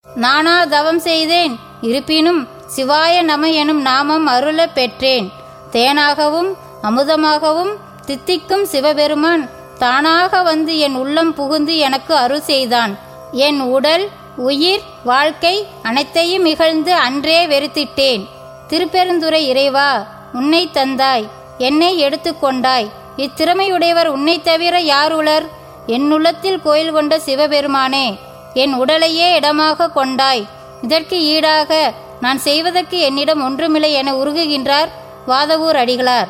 நானா தவம் செய்தேன், இருப்பினும் சிவாய நம எனும் நாமம் அருளப் பெற்றேன். தேனாகவும் அமுதமாகவும் தித்திக்கும் சிவபெருமான் தானாக வந்து என் உள்ளம் புகுந்து எனக்கு அருள் செய்தான். என் உடல், உயிர், வாழ்க்கை அனைத்தையும் இகழ்ந்து அன்றே வெறுத்திட்டேன். திருப்பெருந்துறை இறைவா, உன்னை தந்தாய், என்னை எடுத்துக்கொண்டாய். இத்திறமையுடையவர் உன்னை தவிர யார் உளர்? என் உள்ளத்தில் கோயில் கொண்ட சிவபெருமானே, என் உடலையே இடமாக கொண்டாய். இதற்கு ஈடாக நான் செய்வதற்கு என்னிடம் ஒன்றுமில்லை என உருகுகின்றார் வாதவூர் அடிகளார்.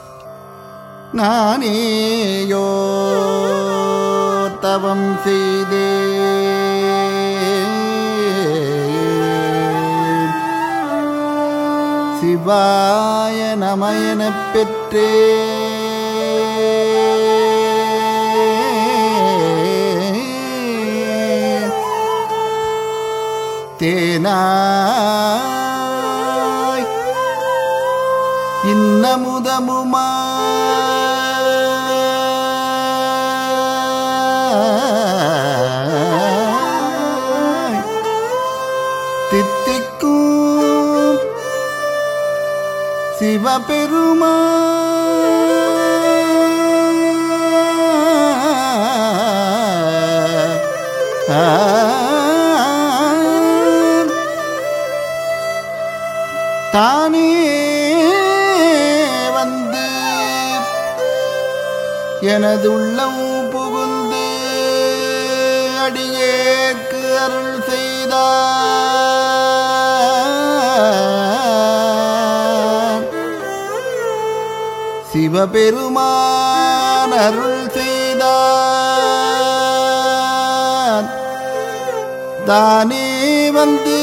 நானேயோ தவம் செய்தே சிவாய நமயனப் பெற்றே தேனாய் இன்னமுதமுமா தித்திக்கும் சிவபெருமா தானே வந்து எனது உள்ளம் புகுந்து அடியேற்கு அருள் செய்தார். சிவபெருமான் அருள் செய்தார். தானே வந்து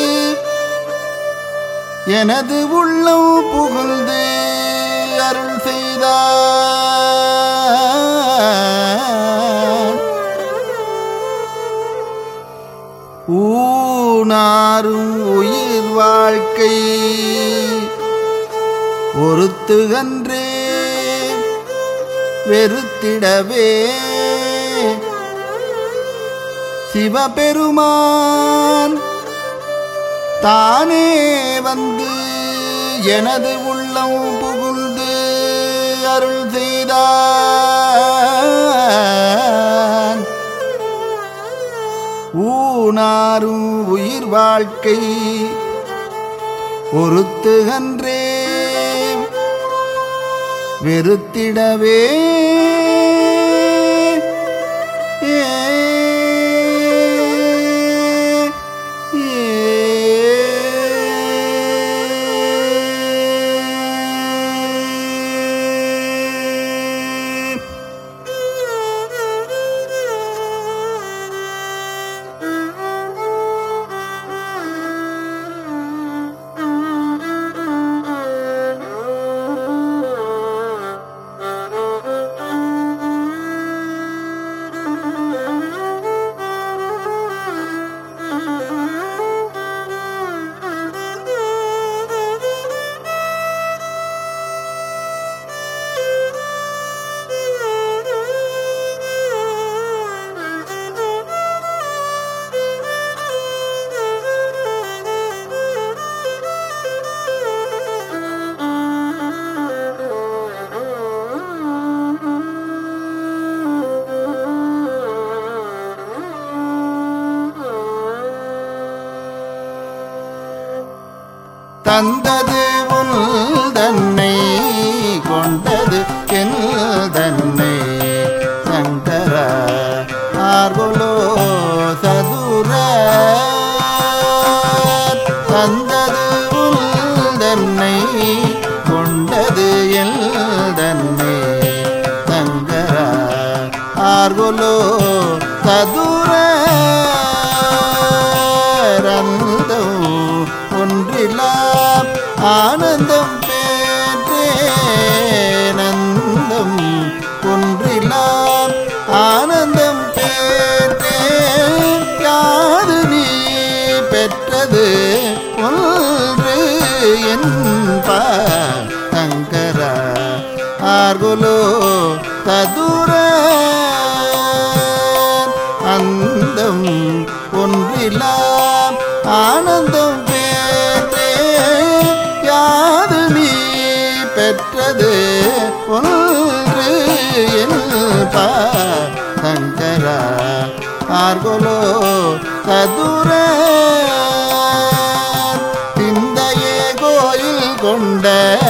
எனது உள்ளம் புகுந்து அருள் செய்தார். ஊனாரும் உயிர் வாழ்க்கை ஒருத்துகன்றே வெறுத்திடவே சிவபெருமான் தானே வந்து எனது உள்ளம் புகுந்து அருள் செய்தார். ஊனாரும் உயிர் வாழ்க்கை ஒருத்துகன்றே வெறுத்திடவே தந்தது உன் தன்னை கொண்டது என் தன்னை சங்கர ஆர்வலோ சதுர தந்தது உன் தன்னை கொண்டது என் தன்னை சங்கர ஆர்வலோ சதுர ரந்தம் ஒன்றிலா ஆனந்தம் பேற்றே நந்தம் ஒன்றிலா ஆனந்தம் பேற்றே யாது நீ பெற்றது ஒன்று என்பா சங்கர ஆர்குலோ சதுர அந்தம் ஒன்றிலா ஆனந்தம் பேற்றே யாது நீ பெற்றது ஒன்று என்பா சங்கரா ஆர்கொலோ சதுர சிந்தையே கோயில் கொண்ட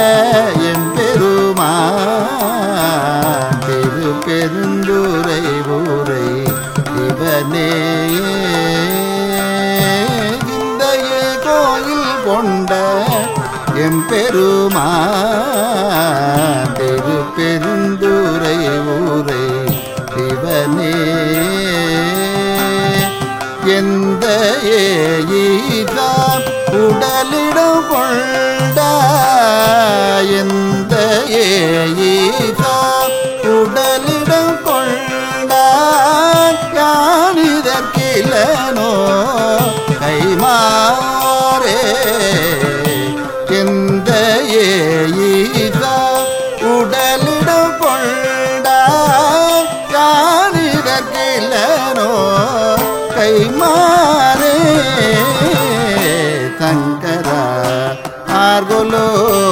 எம்பெருமான் திரு பெருந்துரை ஊரை இவனே சிந்தையே கோயில் கொண்ட எம்பெருமான் திரு பெருந்துரை ஊரை இவனே எந்த ஈசா உடலிடம் கொண்ட எந்த ஈசா உடலிடம் கொண்ட யானிதற்கிலனோ கைமாறே எந்த ஈசா உடலிடம் கொண்ட யானிதற்கிலனோ கைமாறே சங்கரா ஆர்கொலோ